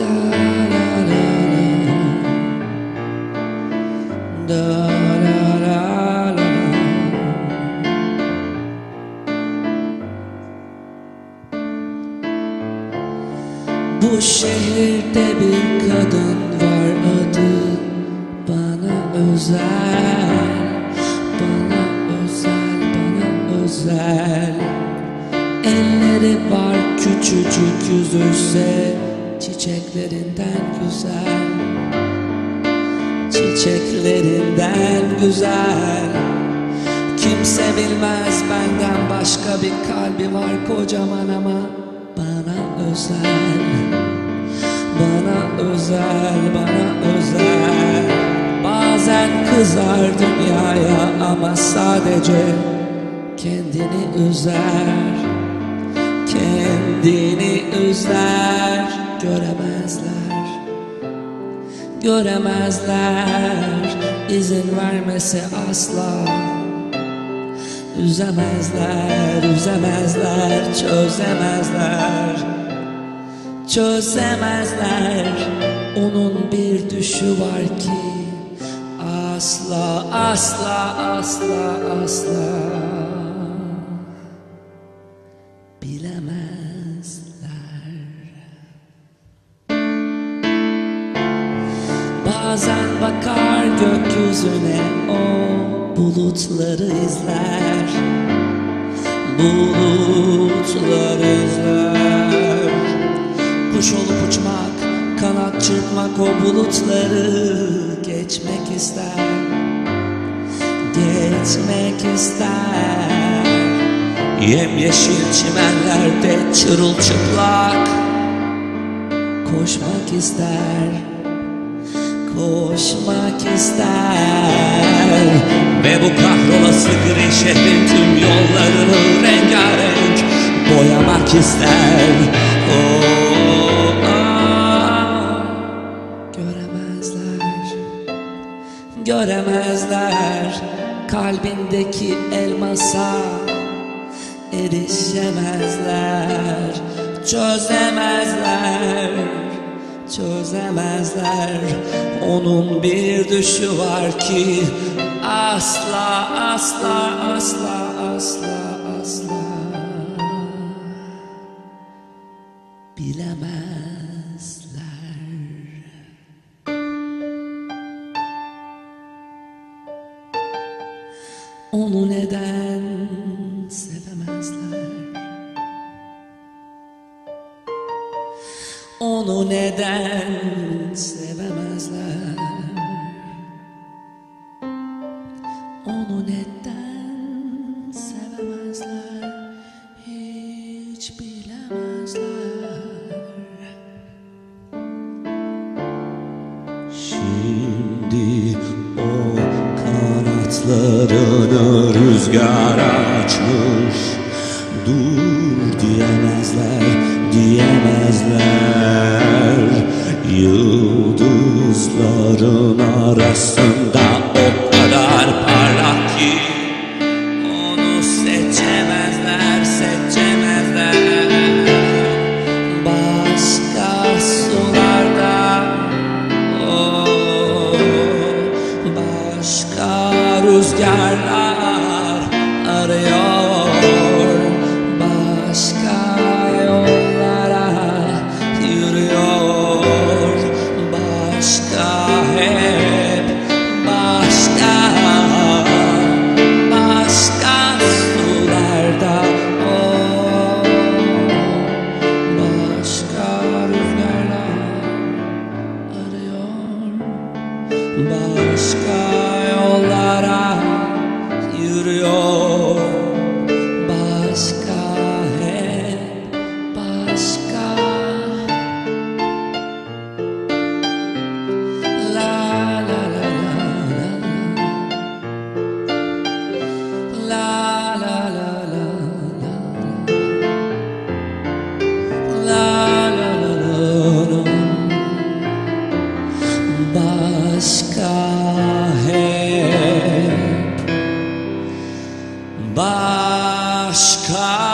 Bu şehirde bir kadın var, adı bana özel, bana özel, bana özel. Elleri var küçücük, yüzü çiçeklerinden güzel, çiçeklerinden güzel. Kimse bilmez benden başka bir kalbi var kocaman ama bana özel, bana özel, bana özel. Bazen kızar dünyaya ama sadece kendini üzer, kendini üzer. Göremezler, göremezler, izin vermese asla. Üzemezler, üzemezler, çözemezler, çözemezler. Onun bir düşü var ki asla, asla, asla, asla bilemezler. Bazen bakar gökyüzüne, o bulutları izler, bulutları izler. Kuş olup uçmak, kanat çırpmak, o bulutları geçmek ister, geçmek ister. Yemyeşil çimenlerde çırılçıplak koşmak ister, koşmak ister. Ve bu kahrolası gri şehrin tüm yollarını rengarenk boyamak ister. Oh, oh. Göremezler, göremezler, kalbindeki elmasa erişemezler, çözemezler, çözemezler. Onun bir düşü var ki asla, asla, asla, asla, asla bilemezler. Onu neden sevemezler? Onu neden sevemezler? Onu neden sevemezler? Hiç bilemezler. Şimdi o kanatlarını rüzgar açmış, dur diyemezler, diyemezler. Yıldızların arasında o kadar parlak ki onu seçemezler, seçemezler. Başka sularda, oh, başka rüzgarlar arıyor, başka yollara yürüyor, başka hep başka, başka sularda, oh, başka rüzgarlar arıyor, başka yollara yürüyor, başka hep başka. La la la la la la la la la la la. Başka hep başka.